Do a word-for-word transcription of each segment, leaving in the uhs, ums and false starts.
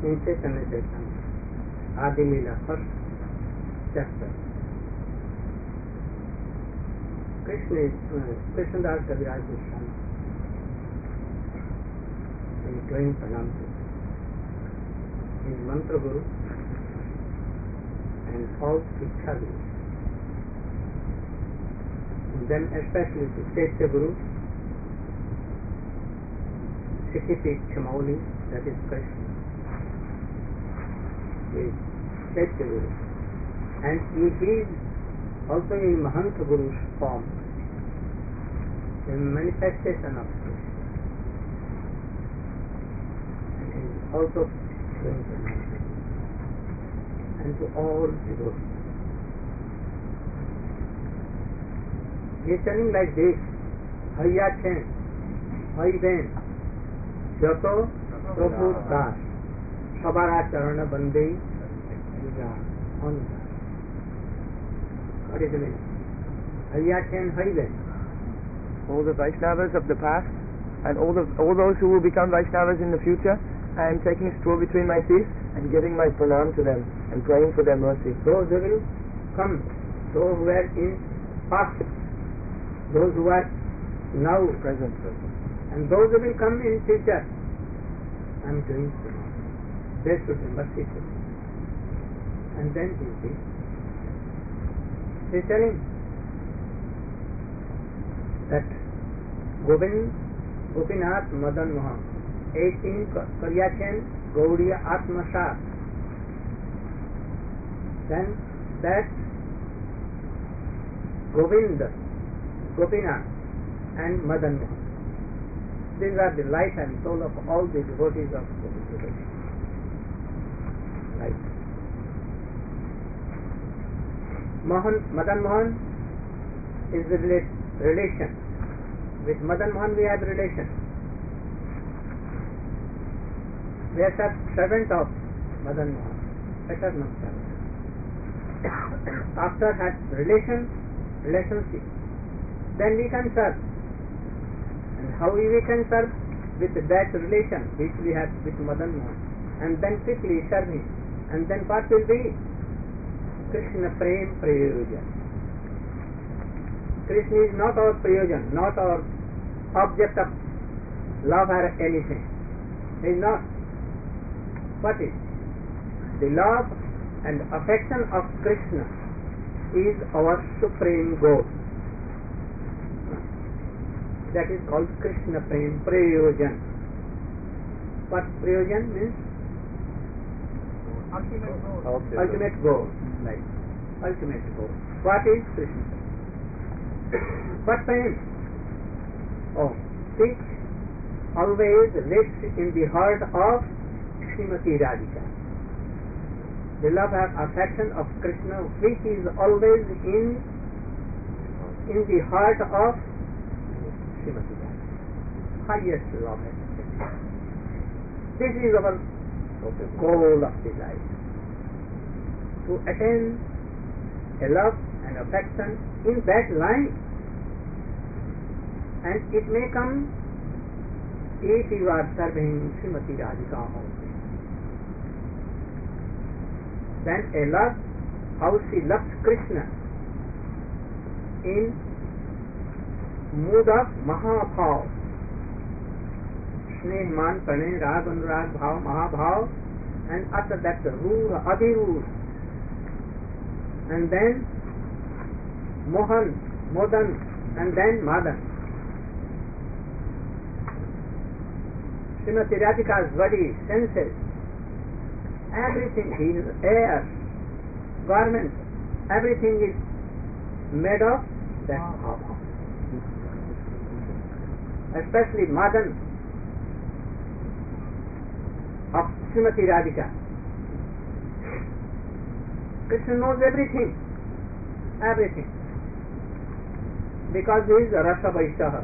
in Chaitanya Charitamrita, Adi Leela, first chapter. Krishna is uh, Krishnadas Kaviraj Goswami is doing pranam to his mantra guru and all Siksha gurus. Then especially the Chaitya Guru, Sikhiti Chamauli, that is Krishna, is Chaitya Guru. And he is also in Mahanta Guru's form, the manifestation of Krishna. And he is also going to Mahanta and to all devotees. He is telling like this, Haya Chen, Hai Ben, Jato Prabhu Das, Sabara Charana Bande, on What is the meaning? Haya Chen, Hai Ben. All the Vaishnavas of the past and all the all those who will become Vaishnavas in the future, I am taking a straw between my teeth and giving my pranam to them and praying for their mercy. Those who will come, those who were in past, those who are now present, and those who will come in future, I am doing pranam. They should be merciful. And then he is he is telling that Govind, Gopinath Madan Mohan, eighteen Karyachen Gaudiya Atmasat. Then that Govind, Gopinath and Madan Mohan. These are the life and soul of all the devotees of Govinda. Life. Mohan, Madan Mohan is the relation. With Madan Mohan we have relation. We are servant of Madan Mohan. Let us not servant. After has relation, relationship, then we can serve. And how we can serve? With that relation which we have with Madan Mohan. And then quickly serve him. And then what will be? Krishna Prem Prayojan. Krishna is not our Prayojan, not our object of love or anything. He is not. What is? The love and affection of Krishna is our supreme goal. That is called Krishna Prem Prayojan. What Prayojan means? Ultimate goal. Okay. Ultimate goal. Like ultimate goal. What is Krishna? What pain? Oh, which always lives in the heart of Srimati Radhika. The love and affection of Krishna, which is always in in the heart of Srimati Radhika. Highest love and affection. This is our goal of the life. To attain a love and affection in that line, and it may come if you are serving Srimati Radhika only. Then a love, how she loves Krishna in mood of Mahabhav, Sneh, Man, Pranay, Rag, Anurag, Bhav, Mahabhav, and after that Rur, Adirur, and then Mohan, Modan, and then Madan. Srimati Radhika's body, senses, everything, his air, garments, everything is made of that Bhava. Especially Madan of Srimati Radhika. Krishna knows everything, everything, because he is Rasa Vaishyaha.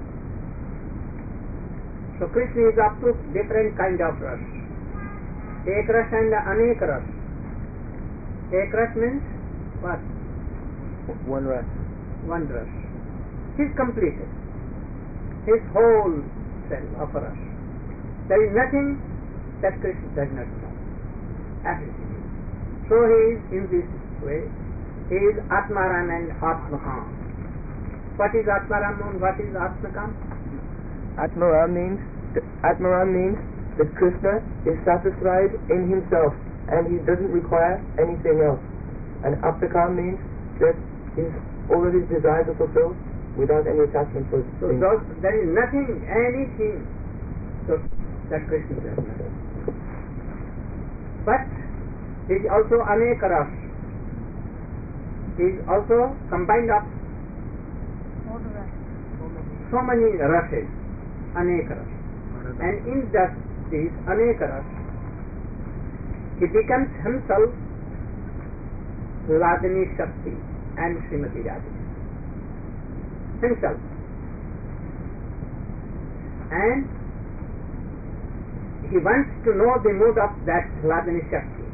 So Krishna is up to different kind of ras. Ek ras and anek ras. Ek ras means what? One ras. One ras. He is completed. His whole self of ras. There is nothing that Krishna does not know. everything. So he is in this way. He is Atmaram and Atmakam. What is Atmaram and what is Atmakam? Atmaram means Atmaram means that Krishna is satisfied in himself and he doesn't require anything else. And Aptakam means that his, all of his desires are fulfilled without any attachment for So those, there is nothing, anything so that Krishna does not. But he is also Aneka Ras. He is also combined of so many rases, Aneka Ras. And in that these Aneka Ras, he becomes himself Ladini Shakti and Srimati Radhika. Himself. And he wants to know the mood of that Ladini Shakti.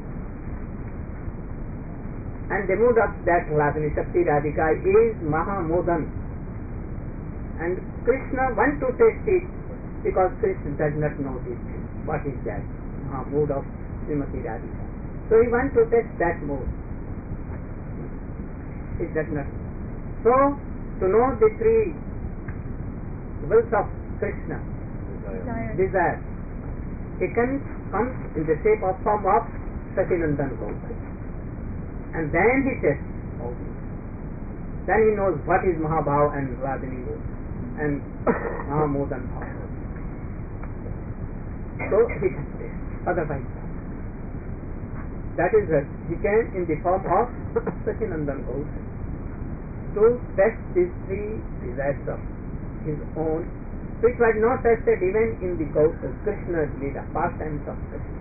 And the mood of that Ladini Shakti Radhika is Mahamodan. And Krishna wants to taste it because Krishna does not know this thing. What is that? Uh, mood of Srimati Radhika. So he wants to taste that mood. He does not. So, to know the three wills of Krishna, desire, desire he can come in the shape of form of Satinandan Gopal. And then he tests all these. Then he knows what is Mahabhav and Radhini and Mahamodan Bhav. So he can test. Otherwise, that is that he came in the form of Satinandan Gopal to test these three desires of his own, which was not tested even in the Krishna's Leela, pastimes of Krishna.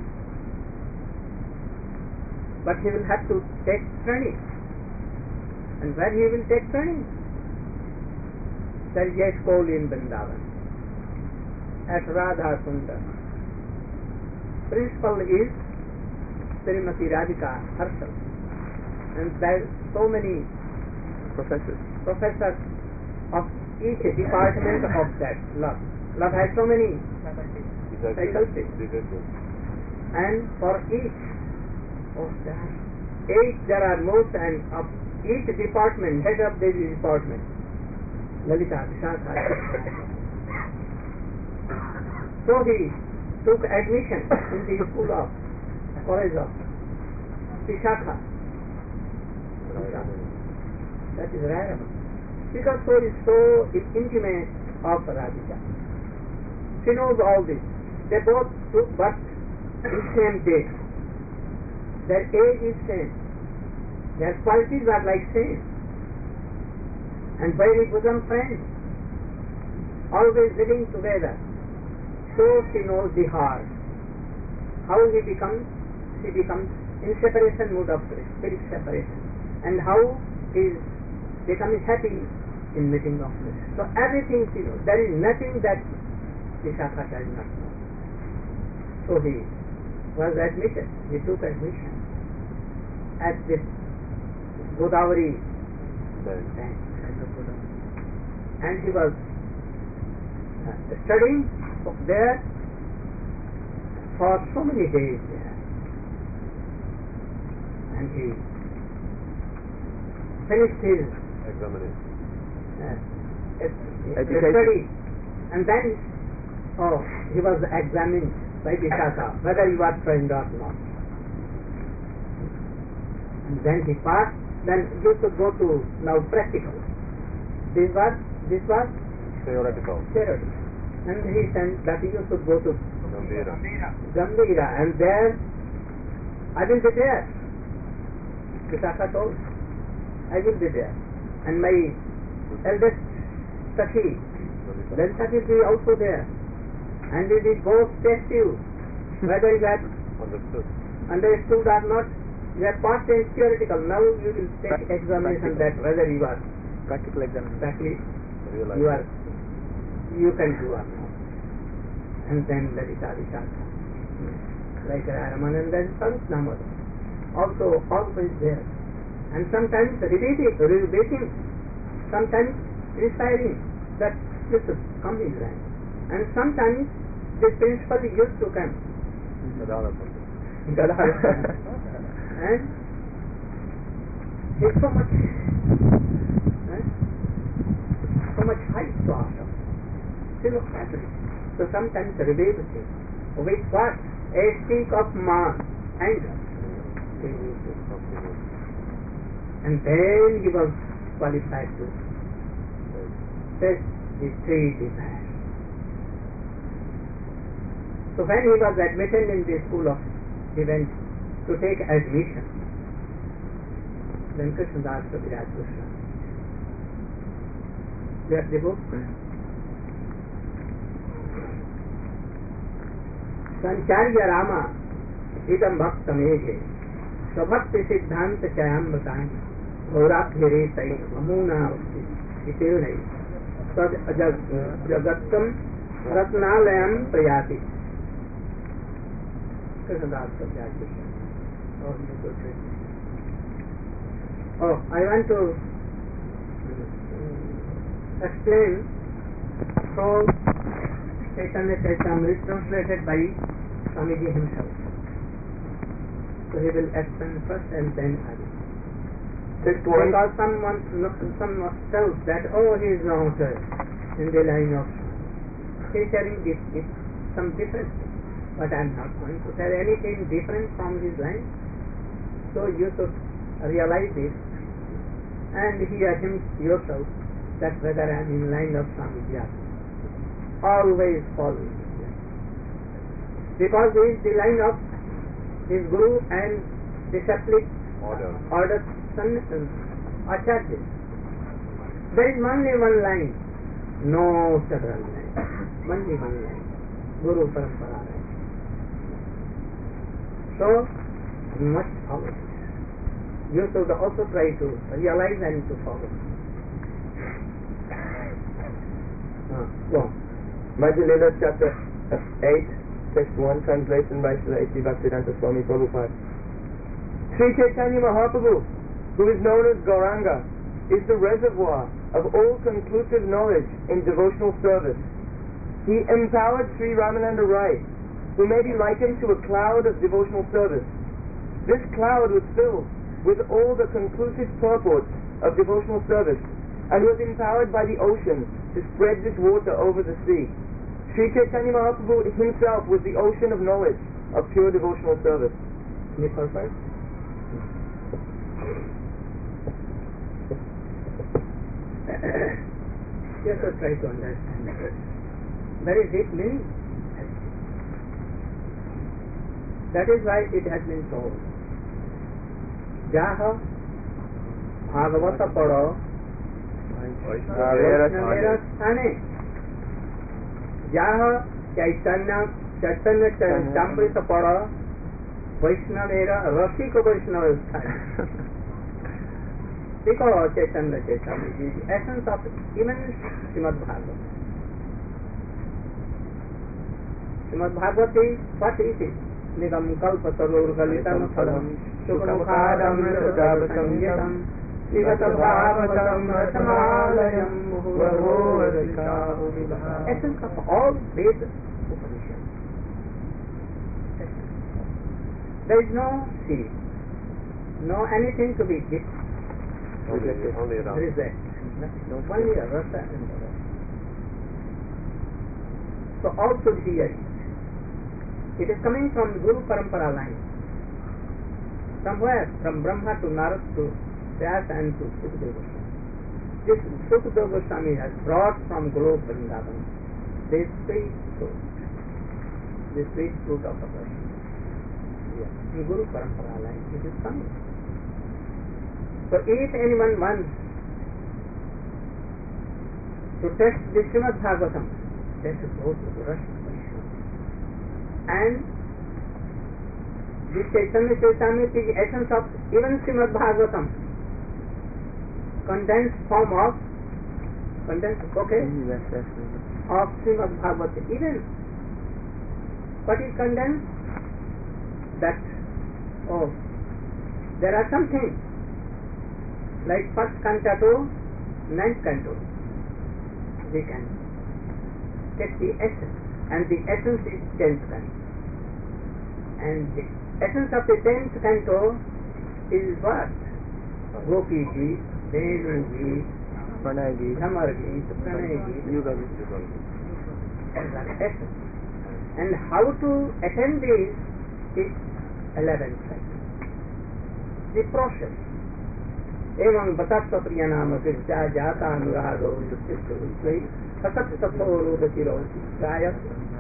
But he will have to take training. And where he will take training? There is a school in Vrindavan, at Radha Kunda. Principal is Srimati Radhika herself. And there are so many professors. Professors of each department of that love. Love has so many faculties. And for each of that, eight there are most, and of each department, head of the department, Lalita, Vishakha. So he took admission in the school of, college of Vishakha. That is rare. Because so is so intimate of Radhika. She knows all this. They both took birth in same day. Their age is same. Their qualities are like same. And very bosom friends. Always living together. So she knows the heart. How he becomes, she becomes in separation mood of spirit separation. And how he is becoming happy in meeting of Krishna. So everything she knows. There is nothing that Vishakha does not know. So he was admitted. He took admission at this Godavari bank. And he was uh, studying there for so many days there. And he finished his examination. Uh, study, and then oh, he was examined by Vishakha whether you are trained or not. And then he passed. Then you should go to now practical. This was this was theoretical. Theoretical. And he sent that you should go to Gambhira. Gambhira, and there I will be there. Vishakha told, I will be there. And my eldest Sakhi, Lalita will be also there. And we will both test you whether you have Understood. understood or not. You have passed in theoretical. Now you will take examination that whether you are Practical examination. exactly Realize. you are you can do or not. And then Lalita Vishakha, like Ramananda and Sarasnamad, also always there. And sometimes repeating, repeating, sometimes reciting that this is come in rank. And sometimes the principal used to come. Madhana. Gadadhar. And it's so much, eh, so much height to ourselves. Still of Catholic. So sometimes reveals it. With what? A stick of man, anger. And then he was qualified to test his three desires. So when he was admitted in the school of events to take admission, then Krishnadas Kaviraj Goswami. You have the book? Sancharya Rama idam bhakta meghe svabhakti siddhanta chayam bhakani gaurakhyare tai amuna iteunai sad jagattam ratnalayam prayati. Krishnadas Kaviraj Goswami. Oh, you go to it. Oh, I want to explain how Chaitanya Charitamrita translated by Swamiji himself. So he will explain first and then I will. Text one. Because someone, someone tells that, oh, he is not uh, in the line of, he is telling this, this, some different thing. But I am not going to tell anything different from his line. So you should realize this and hear him yourself that whether I am in line of Swamiji or not. Always follow his line. Because he is the line of his Guru and disciplic Order. order Sanatan Acharya. There is only one line, no several lines. Only one line. Guru Parampara line. So you must follow it. You should also try to realize and to follow. Uh, go on. Madhya Lila chapter eight, text one, translation by Srila A C Bhaktivedanta Swami Prabhupada. Sri Chaitanya Mahaprabhu, who is known as Gauranga, is the reservoir of all conclusive knowledge in devotional service. He empowered Sri Ramananda Rai, who may be likened to a cloud of devotional service. This cloud was filled with all the conclusive purports of devotional service and was empowered by the ocean to spread this water over the sea. Sri Chaitanya Mahaprabhu himself was the ocean of knowledge of pure devotional service. Any purpose? Yes, I try to understand it. Very deep meaning. That is why it has been told. Jaha Bhagavata Pado Vaishnavera Sthane. Jaha Chaitanya Chaitanya Charitamrita Pado Vaishnavera Rasika Vaishnavera Sthane. Because Chaitanya Charitamrita is the essence of even Srimad Bhagavatam. Srimad Bhagavatam is what is it? Nigam kalpa tarur galitam phalam shukramukadam ritav samyatam sivata bhavatam ratamalayam muhurvadikahu vivaha. Essence of all Veda Upanishads. There is no seed, no anything to be given. Only, only There is that. No, only a rasa and the rasa. So all should hear it. It is coming from Guru Parampara line. From where? From Brahma to Narad to Vyasa and to Sukadeva Goswami. This Sukadeva Goswami has brought from Golok Vrindavan this sweet fruit, this sweet fruit of a person. Yes. In Guru Parampara line it is coming. So if anyone wants to test the Srimad Bhagavatam, they should go to the Russian. And this Chaitanya Charitamrita is the essence of even Srimad Bhagavatam, condensed form of condensed okay of Srimad Bhagavatam. Even what is condensed? That oh, there are some things like first cantato, ninth canto. We can take the essence, and the essence is tenth canto. And the essence of the tenth canto is what? Gopi Geet, Venu Geet, Pranay Geet, Bhramar Geet, Pranay Geet. Yuga Geet. These are essence. And how to attain this is eleventh canto. The process. एवं बतत्व प्रिय नाम कृत्या जाता अनुरागो सतत सत्सोरोदतिरो गायक.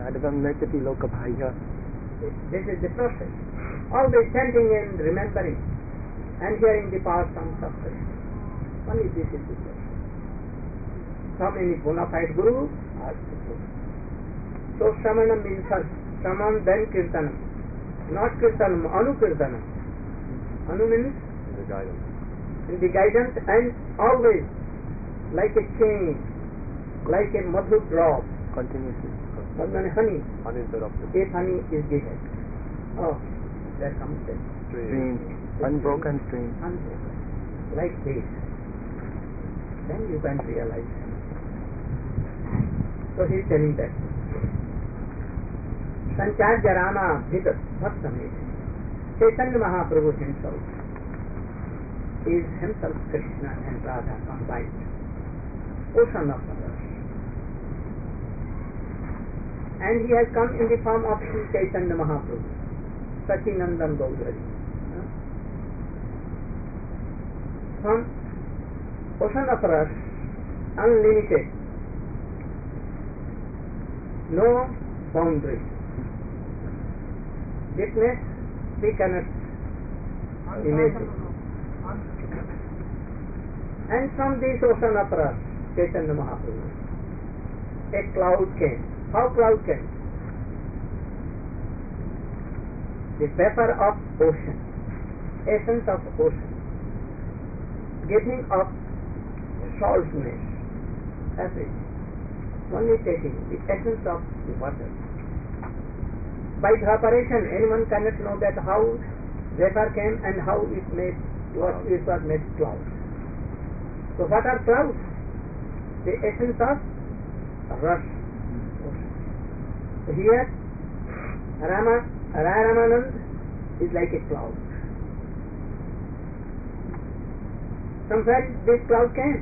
This is the process. Always chanting and remembering and hearing the past songs of Krishna. Only this is the process. So many bona fide gurus are supposed. So Shramanam means first. Shraman then Kirtanam. Not Kirtanam, Anu Kirtanam. Anu means The guidance. in the guidance and always like a chain, like a madhu drop, Continuously. madhu honey. Uninterrupted. If honey is given, oh, there comes the Stream. Unbroken stream. unbroken, like this. Then you can realize. So he is telling that. Sanchar Jarama Bhidat Bhaktamit. Chaitanya Mahaprabhu himself is himself Krishna and Radha combined. Ocean of colors. And he has come in the form of Sri Chaitanya Mahaprabhu, Sachinandan Gaudari. From ocean of rasa, unlimited, no boundary. Witness, we cannot imagine. And from this ocean of rasa, Chaitanya Mahaprabhu, a cloud came. How cloud came? The vapor of ocean, essence of ocean, giving up saltness, everything. Only taking the essence of the water. By evaporation, anyone cannot know that how vapor came and how it made, what it was made clouds. So what are clouds? The essence of rasa. So here, Rama, Raya Ramanand is like a cloud. From where this cloud came?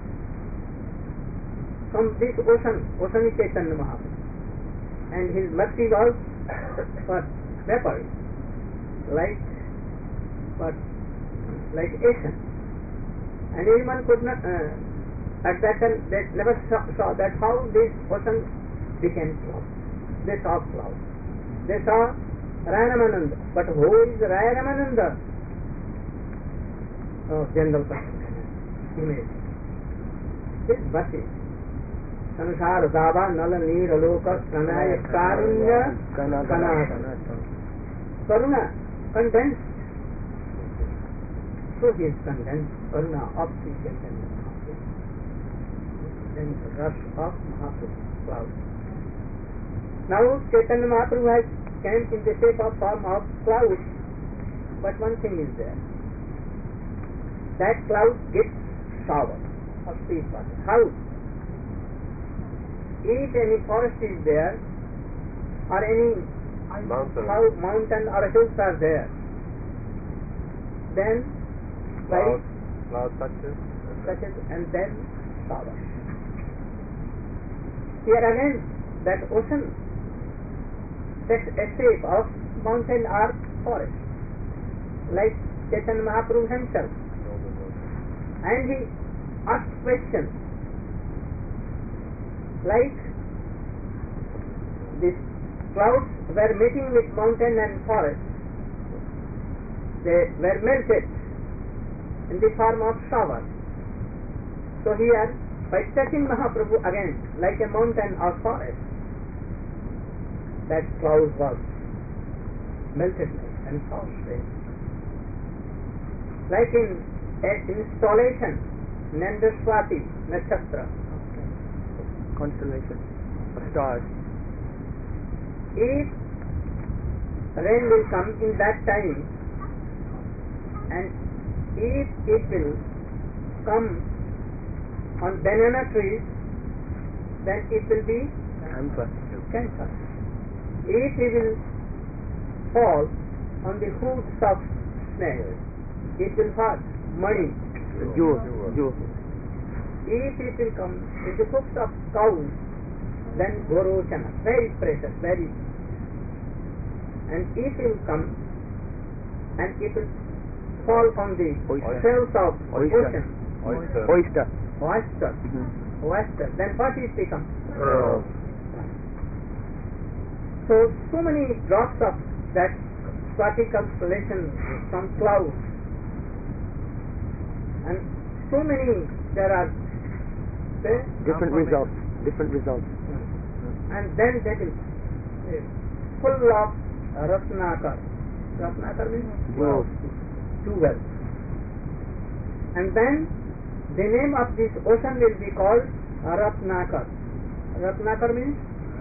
From this ocean, ocean is Chaitanya Mahaprabhu. And his mercy was what? Vapor. Like what? Like ocean. And anyone could not, uh, at that time, they never saw, saw that how this ocean became cloud. They saw cloud. They saw Raya Ramananda. But who is Raya Ramananda? Oh, general person. Image. This mercy. Sansar Dava Nala Neer Aloka Pranaya Karunya Kanata. Karuna, condensed. So he is condensed. Karuna of the Chaitanya Mahaprabhu. Then the rush of Mahaprabhu, cloud. Now Chaitanya Mahaprabhu has came in the shape of form of cloud. But one thing is there. That cloud gets shower of sweet water. How? If any forest is there, or any Mountain. how mountain or hills are there, then Cloud, light cloud touches. touches and then shower. Here again, that ocean takes a shape of mountain or forest, like Chaitanya Mahaprabhu himself. And he asked questions like these clouds were meeting with mountain and forest. They were melted in the form of shower. So here, by touching Mahaprabhu again, like a mountain or forest, that cloud was melted and false. Like in an installation, Nandaswati Nakshatra, Constellation of stars. if rain will come in that time, and if it will come on banana trees, then it will be Camphor. cancer. If it will fall on the hooves of snakes, it will fall. Money. Jewel. Jewel. If it will come in the hooves of cows, then Gorochana, very precious, very. And it will come and it will fall on the Oyster. shells of Oyster. ocean. Oyster. Oyster. Oyster. Mm-hmm. Oyster. Then what it become? Pearl. So, so many drops of that Swati constellation from clouds, and so many there are there, Different results. Different results. and then that is uh, full of Ratnakar. Ratnakar means Jewels. jewels. And then the name of this ocean will be called Ratnakar. Ratnakar means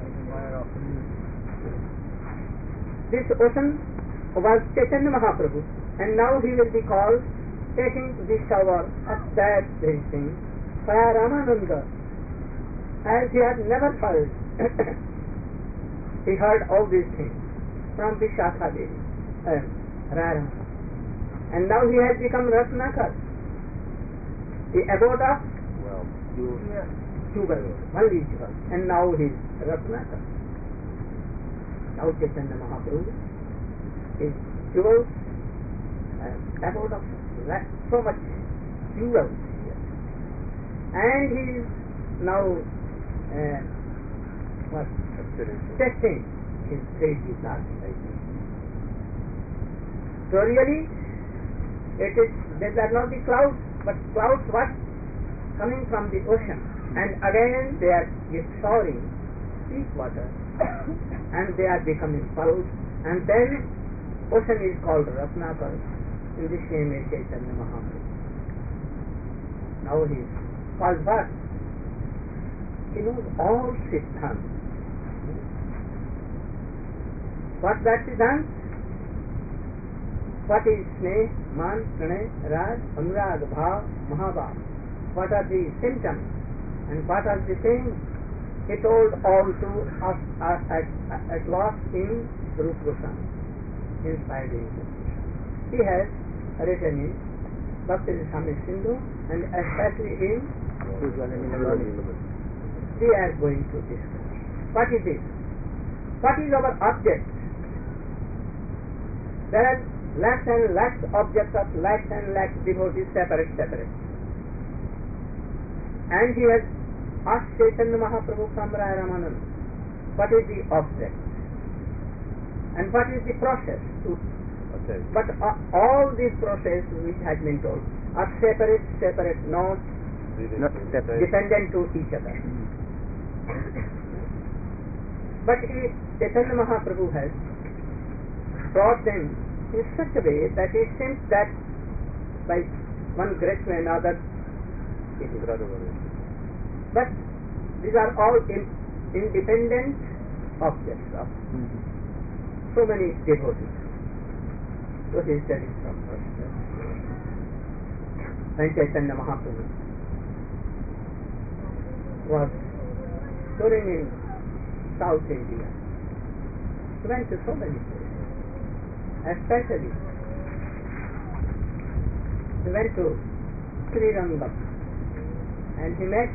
this ocean was Chaitanya Mahaprabhu, and now he will be called taking the shower of that very thing by Ramananda, as he had never heard. He heard all these things from Vishakha Devi and Rara, and now he has become Ratnakar, the abode of Well. jewel, only jewel, and now he is Ratnakar. Now Chaitanya Mahaprabhu is jewels, and abode of so much jewels here. And he is now uh, what? Testing his great desire. So really, it is, these are not the clouds, but clouds what? Coming from the ocean. And again they are showering sweet water. And they are becoming pearls, and then ocean is called Ratnakar in the same way Chaitanya Mahaprabhu. Now he is called what? He knows all Siddhanta. What that Siddhanta? What is Sneh, Man, Pranay, Raj, Anurag, Bhav, Mahabhav? What are the symptoms and what are the things? He told all to us at, at, at last in Rupa Goswami, inspired in Rupa Goswami. He has written in Bhakti Rasamrita Sindhu and especially in we are going to discuss. What is it? What is our object? There are lakhs and lakhs objects of lakhs and lakhs devotees separate, separate. And he has asked Chaitanya Mahaprabhu from Raya Ramananda, what is the object? And what is the process? To, Okay. but uh, all these processes which has been told are separate, separate, not Leading Not to the separate. same- dependent to each other. But he, Chaitanya Mahaprabhu has brought them in such a way that it seems that by one grace to another it is. But these are all in, independent objects of so many devotees. So he is telling from first. When Chaitanya Mahaprabhu was touring in South India, he went to so many places, especially he went to Srirangam and he met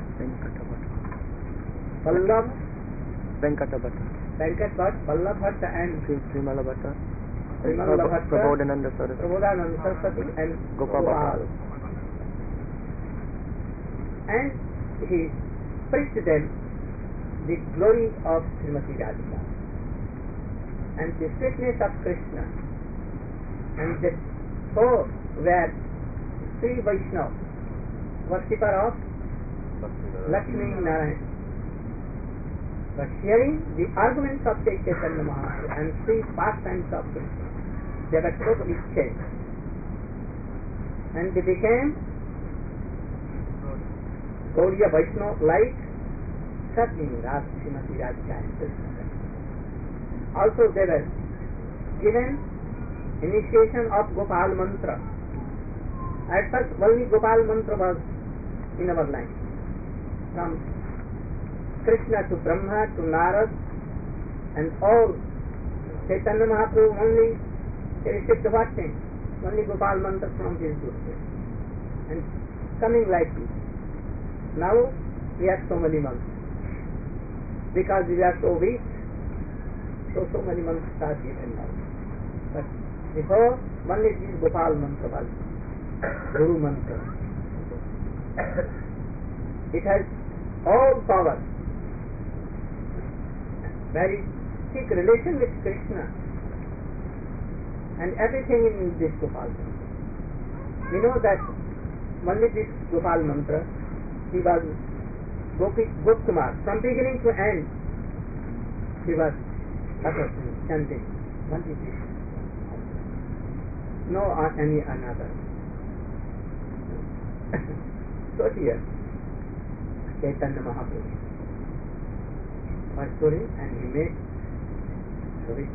Vallabh, Venkata Bhatta. Venkat Bhatt, Vallabh Bhatt and Srimala Bhatta. Srimala Bhatta, Prabodhananda Saraswati. Prabodhananda Saraswati and Gopal Bhatta. And he preached them the glory of Srimati Radhika and the sweetness of Krishna, and that so were Sri Vaishnava, worshipper of Lakshmi Narayan. But hearing the arguments of Chaitanya Mahaprabhu and three pastimes of Krishna, they were totally changed, and they became Gaudiya Vaishnava like serving Radha Srimati Radhika and Krishna. Also they were given initiation of Gopal Mantra. At first only Gopal Mantra was in our line, from Krishna to Brahma to Narad and all. Chaitanya Mahaprabhu only He received what thing? Only Gopal mantra from his Guru. And coming like this. Now we have so many months. Because we are so weak, so so many months are given now. But before, only this Gopal mantra was Guru mantra. It has all power. Very thick relation with Krishna. And everything in this Gopal mantra. We know that only this Gopal mantra, he was Gopi, Gopkumar. From beginning to end, he was chanting only this. No uh, any another. So here, Chaitanya Mahaprabhu was going and he made sorry,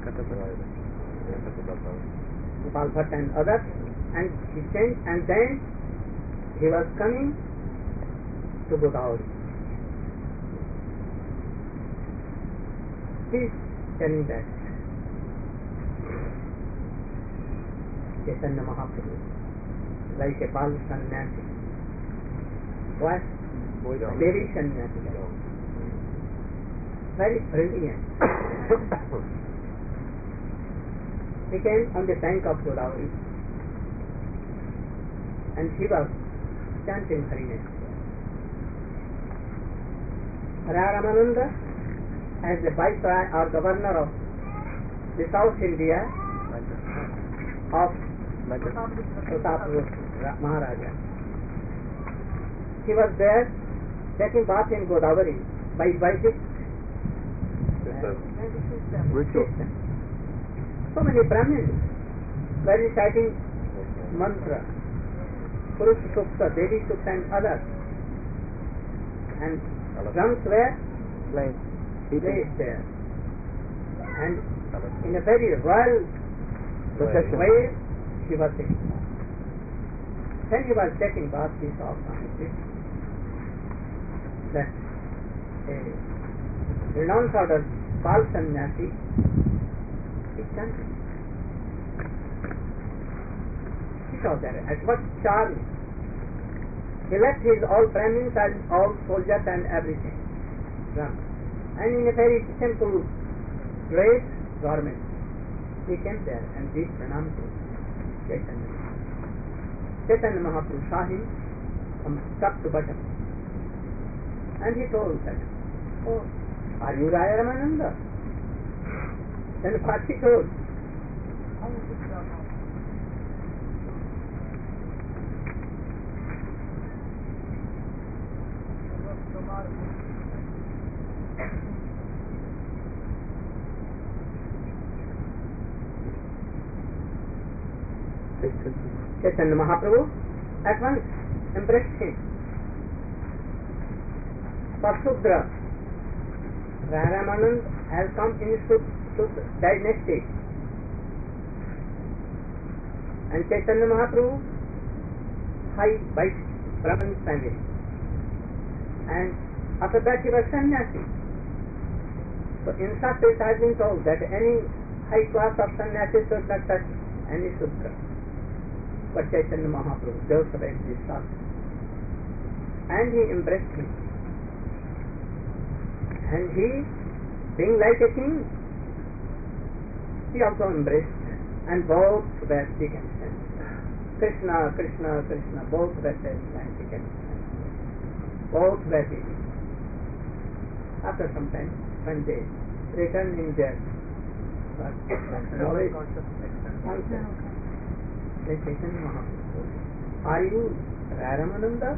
Gopal Bhatt and others, and he changed, and then he was coming to Godavari. He is telling that Chaitanya Mahaprabhu, like a Bal Sannyasi, was very Sannyasi, very brilliant. He came on the bank of Godavari and he was chanting Harinam. Ramananda, as the viceroy or governor of the South India of Pratap Maharaja, he was there taking bath in Godavari by Vedic Ritual. So many Brahmins were reciting mantra, Purusha Sukta, Devi Sukta and others, and drums were Like, placed there, and in a very royal procession. way he was taking bath. When he was taking bath, he saw something that a renowned order Bal Sannyasi is chanting. He saw that, and what charm! He left his all Brahmins and all soldiers and everything, and in a very simple dress garment, he came there and did pranam to Chaitanya. Chaitanya Mahaprabhu saw him from top to bottom, and he told that, "Oh, are you Raya Ramananda?" Then what he told? Chaitanya Mahaprabhu at once embraced him. For Sudra, Ramanand has come in Sudra dynasty, and Chaitanya Mahaprabhu, high by Brahman family, and after that he was sannyasi. So in such it has been told that any high class of sannyasi should not touch any Sudra. But Chaitanya Mahaprabhu just read this thought, and he embraced him. And he, being like a king, he also embraced, and both were big and stand. Krishna, Krishna, Krishna, both were saying like big and stand. Both were big. After some time, when they returned in their knowledge, they Chaitanya Mahaprabhu, "Are you Ramananda?"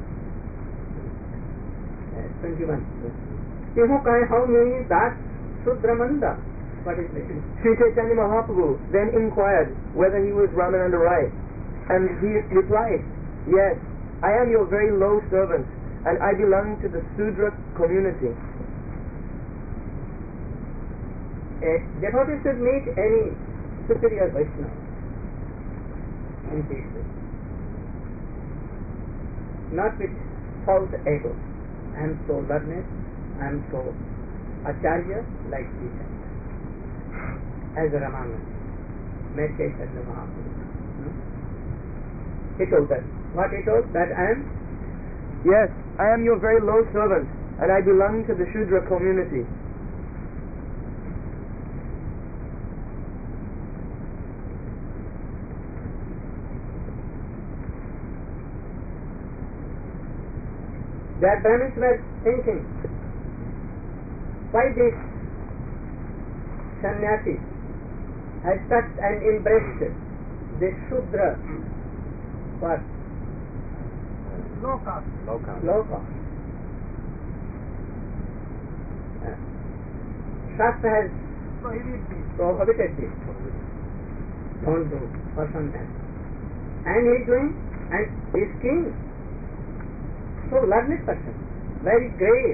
twenty-one. How many that Sudramanda? What is it? Sri Chaitanya Mahaprabhu then inquired whether he was Ramananda Rai, and he replied, "Yes, I am your very low servant, and I belong to the Sudra community." A devotee should meet any superior Vaishnava in this way, not with false ego. I am so learned, I am so Acharya, like this, as a Ramananda. met Chaitanya Mahaprabhu. Hmm? He told us. What he told? That I am? Yes, I am your very low servant, and I belong to the Shudra community. The Brahmins were thinking, why this sannyasi has touched and embraced this Shudra, what? Low caste. Low caste. Low caste. Uh, Shastra has Prohibited this. prohibited this. Don't do for some time. And he is doing, and he is king. So learned person, very great,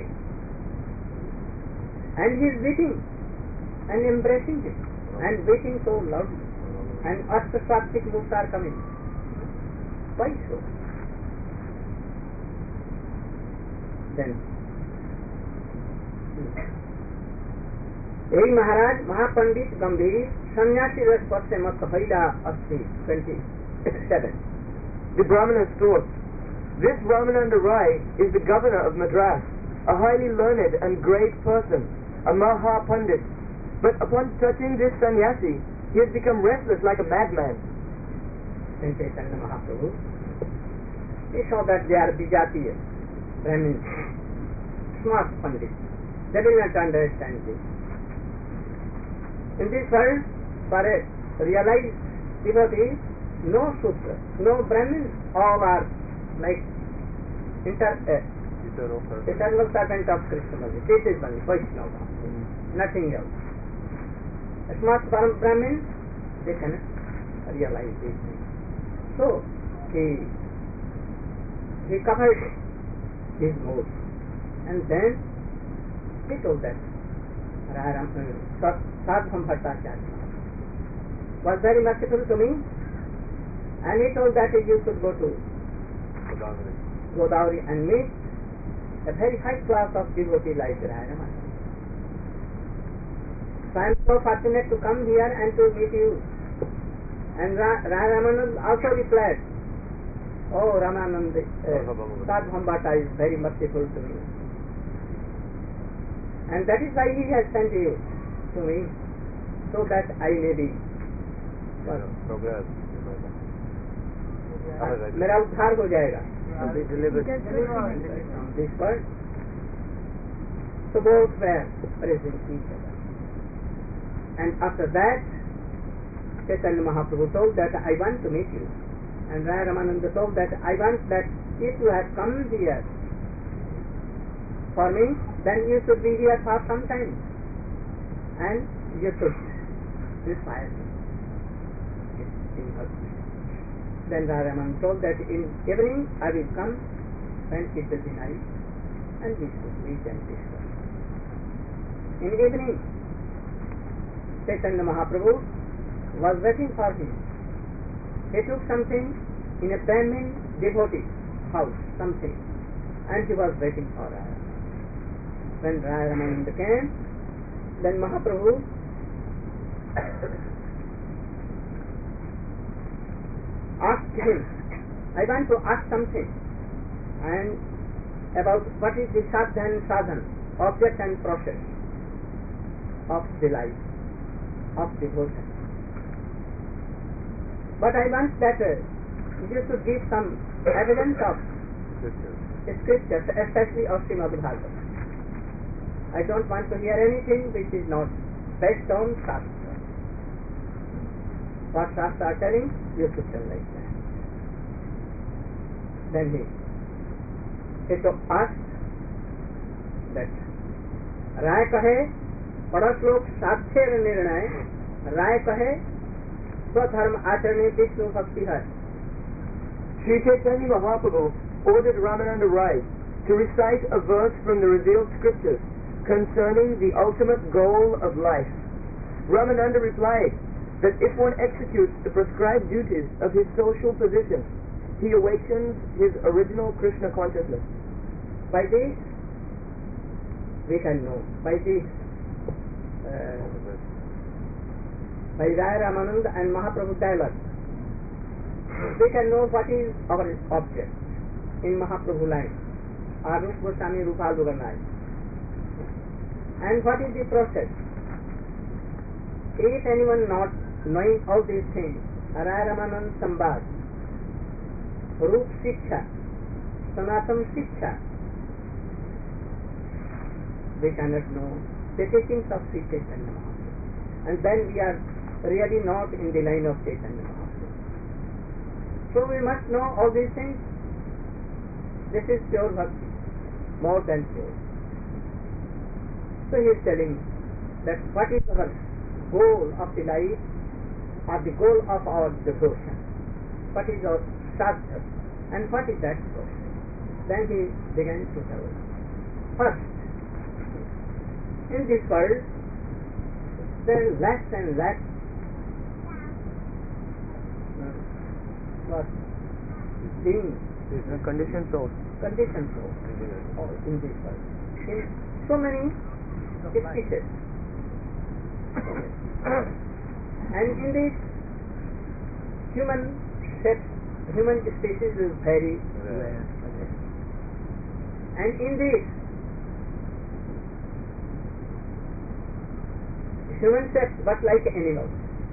and he is waiting and embracing him and waiting so loudly, and Ashtasattvik moves are coming. Why so? Then, यही महाराज महापंडित गंभीर सन्यासी रस पद से मत भैला अस्सी twenty seven. The Brahmanas thought, this Ramananda Rai is the governor of Madras, a highly learned and great person, a Maha Pandit. But upon touching this sannyasi, he has become restless like a madman. Then Chaitanya Mahaprabhu, he saw that they are Vijatiya, Brahmins, smart Pandits. They will not understand this. In this world, for a realized devotee, no Shudra, no Brahmins, all are like inter, uh, Eternal servant. eternal servant of Krishna. This is one Vaishnava, nothing else. A smart Brahmin, they cannot realize this thing. So, he, he covered his mouth, and then he told that Sadhvam Bhattacharya was very merciful to me, and he told that you should go to Godavari. Godavari and meet a very high class of devotee like Raman. So I am so fortunate to come here and to meet you. And Ramanand also replied, oh Ramanand, uh, Sadhvam Bhatta is very merciful to me. And that is why he has sent you to me, so that I may be what? Progress. मेरा उद्धार हो जाएगा. This word. So both were praising each other. And after that, Chaitanya Mahaprabhu told that I want to meet you. And Raya Ramananda told that I want that if you have come here for me, then you should be here for some time. And you should inspire me. Then Radhaman told that in evening I will come when it will be night, and we should meet and discuss. In evening, Chaitanya Mahaprabhu was waiting for him. He took something in a Brahmin devotee house, something, and he was waiting for Radha. When Radhaman came, then Mahaprabhu asked him, I want to ask something, and about what is the sadhana and sadhan, object and process of the life, of devotion. But I want that uh, you should give some evidence of scriptures, especially of Srimad Bhagavatam. I don't want to hear anything which is not based on Shastra. What Shastra are telling, you should tell like that. Then he, he to asked that राय कहे परश्लोक साक्षर निर्णय राय कहे स्वधर्म आचरणे विष्णु भक्ति है. Sri Chaitanya Mahaprabhu ordered Ramananda Rai to recite a verse from the revealed scriptures concerning the ultimate goal of life. Ramananda replied that if one executes the prescribed duties of his social position, he awakens his original Krishna consciousness. By this, we can know. By this uh, by Raya Ramananda and Mahaprabhu dialogue, we can know what is our object in Mahaprabhu life, or Rupa Goswami Rupaluga life, and what is the process. If anyone not knowing all these things, Raya Ramananda Sambad, Rup Shiksha, Sanatan Shiksha, we cannot know the teachings of Sri Chaitanya Mahaprabhu, and then we are really not in the line of Chaitanya Mahaprabhu. So we must know all these things. This is pure bhakti, more than pure. So he is telling that what is our goal of the life, or the goal of our devotion, what is our sadhana, and what is that process. Then he began to tell us. First, in this world, there are lakhs and lakhs uh, what beings, The conditioned soul. conditioned souls, all in this world, in so many species. And in this human shape, human species is very rare. And in this human sex, but like animals,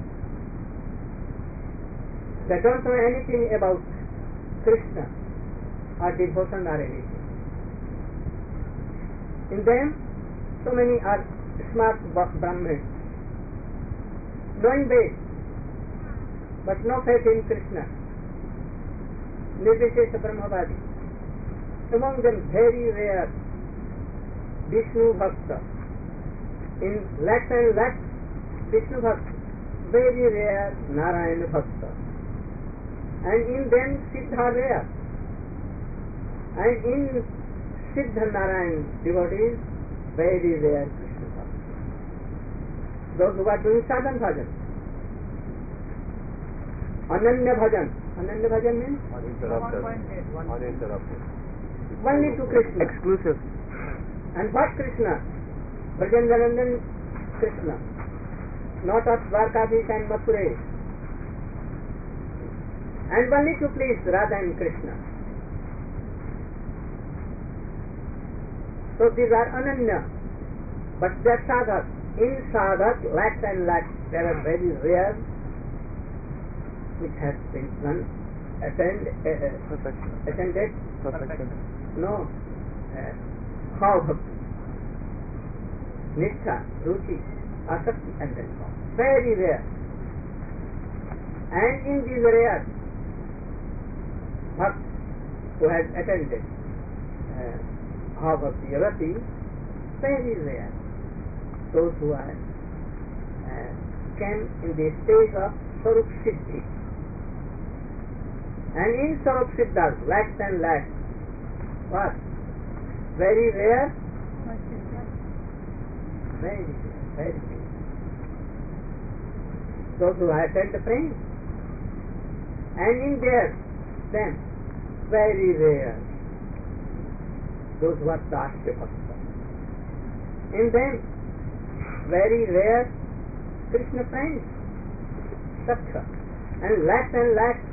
they don't know anything about Krishna or devotion or anything. In them, so many are smart Brahmins, knowing Ved, but no faith in Krishna. Nirvishesha Brahmavadi. Among them, very rare Vishnu Bhakta. In lakhs and lakhs, Vishnu Bhakta. Very rare Narayana Bhakta. And in them, Siddha rare. And in Siddha Narayan devotees, very rare Krishna Bhakta. Those who are doing sadhan bhajan. Ananya bhajan. Ananya bhajan means? Uninterrupted. Uninterrupted. Only to Krishna. Exclusive. And what Krishna? Brajandarandan Krishna. Not of Dwarkadhish and Mathura. And only to please Radha and Krishna. So these are Ananya. But they are sadhak. In sadhak, lakhs and lakhs, there are very rare which has been done, attend, uh, Perfection. attended, Perfection. no, uh, how bhakti, nitya, ruchi, asakti, and then so on. Very rare. And in these rare bhakt who has attended uh, how bhakti, rati, very rare. Those who are uh, came in the stage of Sarup Siddhi. And in Sarup Siddhas, lakhs and lakhs, what? Very rare? Very rare, very rare. Those who attend the praying. And in there, then, very rare. Those who are Dasya Bhakta. In them, very rare Krishna friends, Sakha, and lakhs and lakhs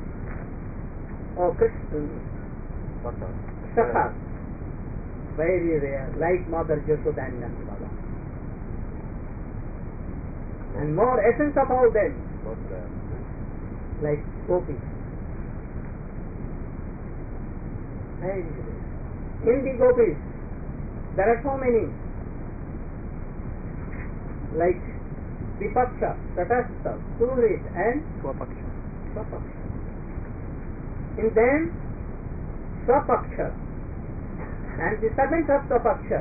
of Krishna Sakha, very rare, like Mother Yashoda and Nanda Baba. And more essence of all them, Not there. like gopis. Very rare. In the gopis, there are so many, like Vipaksha, Tatastha, Purit, and Swapaksha. Swapaksha. In them, Swapaksha and the servants of Swapaksha,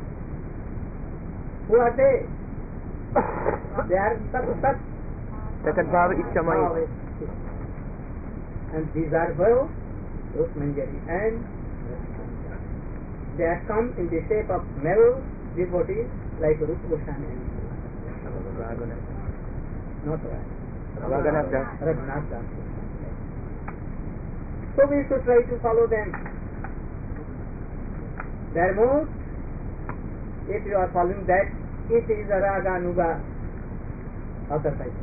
who are they? They are Sat Sat Takadbhava Ichamai. and these are well Rup Manjari, and they have come in the shape of male devotees like Rupa Goswami and Raghunath. not right. Raghunath Das. Raghunath Das. So we should try to follow them. Their mode, if you are following that, it is a Raga Nuga otherwise.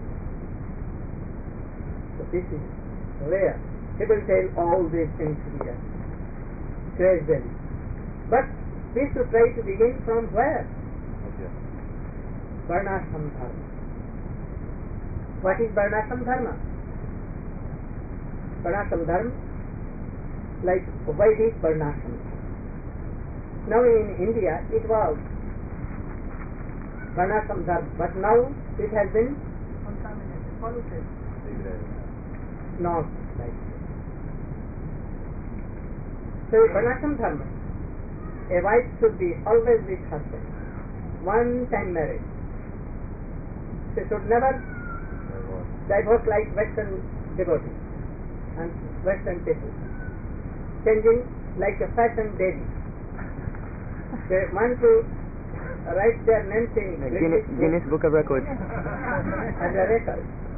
So this is rare. He will tell all these things here gradually. But we should try to begin from where? Okay. Varnashram Dharma. What is Varnashram Dharma? Varnashram Dharma, like Vedic Varnashram. Now in India it was Varnashram Dharma, but now it has been contaminated, polluted. not like that. So Varnashram Dharma, a wife should be always with husband, one time marriage. She should never divorce like Western devotees and Western people, changing like a fashion daily. They want to write their names in Guinness, Guinness Book of Records. as a record.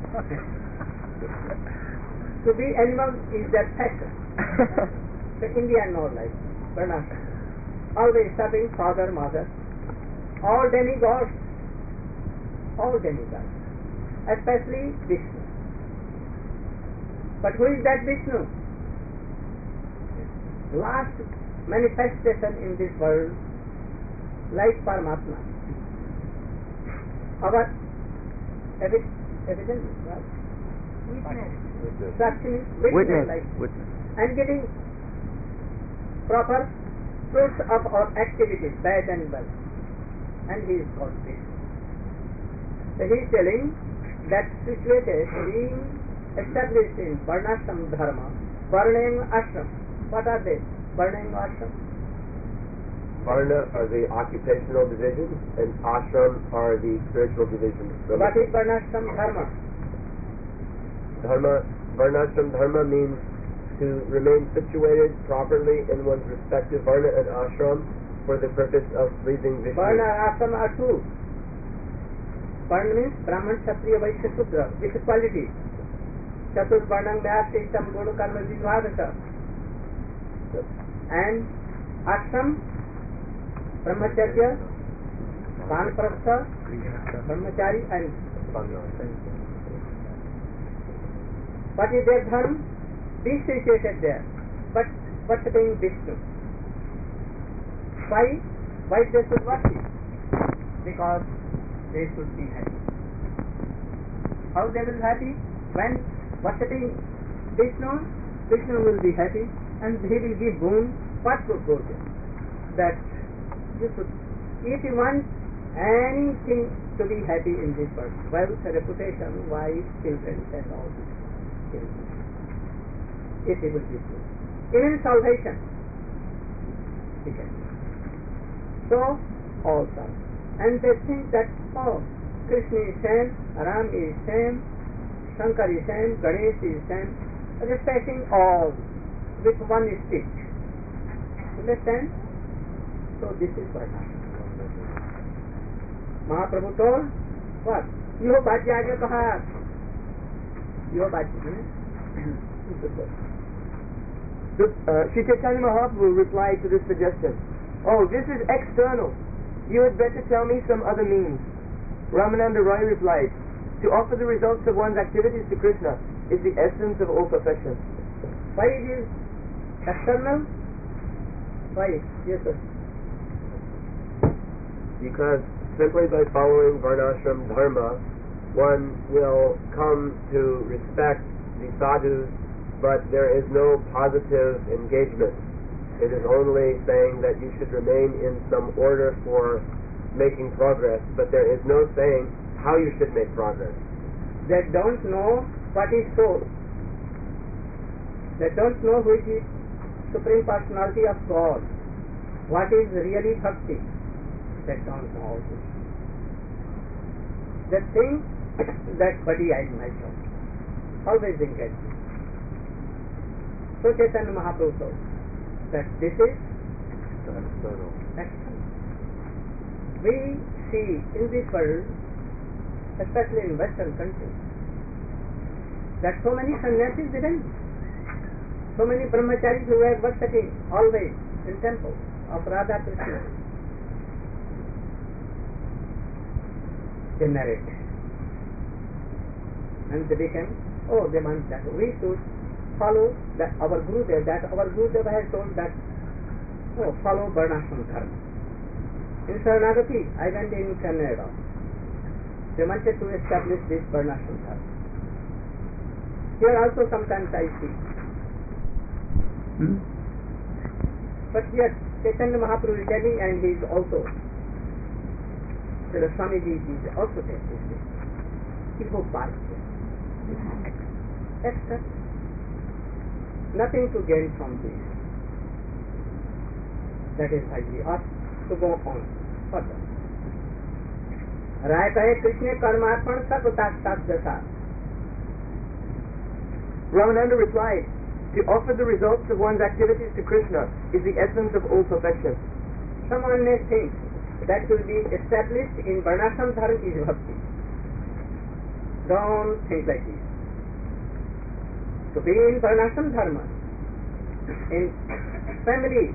To be animal is their fashion. So India no like Varnashram. Always serving father, mother, all demigods, all demigods, especially Vishnu. But who is that Vishnu? Last manifestation in this world, like Paramatma. Our evi- evidence, right? Witness. Sakshi means witness, Witness. like, Witness. and giving proper fruits of our activities, bad and well. And he is called Vishnu. So he is telling that situated, being established in Varnashram Dharma, Varnayam Ashram. What are they? Varnayam Ashram. Varna are the occupational divisions, and ashram are the spiritual divisions. So what is Varnashram Dharma? Dharma, Varnashram Dharma means to remain situated properly in one's respective Varna and ashram for the purpose of pleasing Vishnu. Varna and Ashram are two. Varna means Brahman, Kshatriya, Vaishya, Shudra, with quality. Chatur Varnam Vyasishtam Gunu Karma Vibhavata. And Ashram, Brahmacharya, Vanprastha, Brahmachari, and what is their dharma? Be situated there, but worshipping Vishnu. Why? Why they should worship? Because they should be happy. How they will be happy? When worshipping Vishnu, Vishnu will be happy and he will give boon. What would go there? That you should, if you want anything to be happy in this world, wealth, reputation, wife, children, and all this. If he will be true. Even salvation, he can. So, all serve. And they think that, oh, Krishna is same, Ram is same, Shankar is same, Ganesh is same, respecting all with one stick. Understand? So this is Varnashram. Mahaprabhu told, what? Yo bhajya kaha. Yo bhajya. So, uh, Sri Chaitanya Mahaprabhu replied to this suggestion. Oh, this is external. You had better tell me some other means. Ramananda Roy replied, to offer the results of one's activities to Krishna is the essence of all perfection. Why it is external? Why? Yes, sir. Because simply by following Varnashram Dharma, one will come to respect the sadhus, but there is no positive engagement. It is only saying that you should remain in some order for making progress, but there is no saying how you should make progress. They don't know what is soul. They don't know who is the Supreme Personality of God. What is really bhakti. They don't know all this. They think that body I myself. Always engaged. So Chaitanya Mahaprabhu told that this is External. external. We see in this world, especially in Western countries, that so many sannyasis didn't, so many brahmacharis who were worshipping always in temples of Radha Krishna. They narrate and they became, oh, they want that we should follow that our Gurudev, that our Gurudev has told that, oh, follow Varnashram Dharma. In Saranagati, I went in Canada. They wanted to establish this Varnashram Dharma. Here also sometimes I see. Hmm? But yet, Chaitanya Mahaprabhu is telling, and he is also, the Swamiji is also telling this. He goes by. Except nothing to gain from this. That is why we ought to go on further. राय कहे कृष्ण कर्मार्पण सब तात्काल दशा. Ramananda replied, to offer the results of one's activities to Krishna is the essence of all perfection. Someone may think that will be established in Varnashram Dharma is bhakti. Don't think like this. To be in Varnashram Dharma, in family,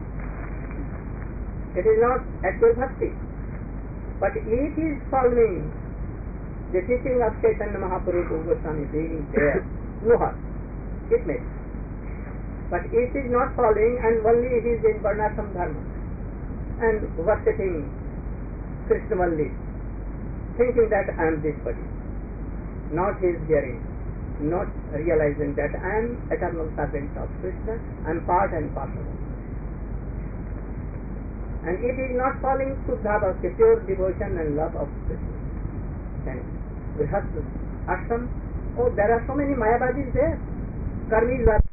it is not actual bhakti. But it is following the teaching of Chaitanya Mahaprabhu Goswami being there. No harm. It may. But it is not following, and only it is in Varnashram Dharma and worshipping Krishna only, thinking that I am this body. Not his hearing, not realizing that I am eternal servant of Krishna, I am part and parcel of Krishna. And it is not following Suddha Bhakti, pure devotion and love of Krishna. Then we have to ashram. Oh, there are so many Mayavadis there. Karmis are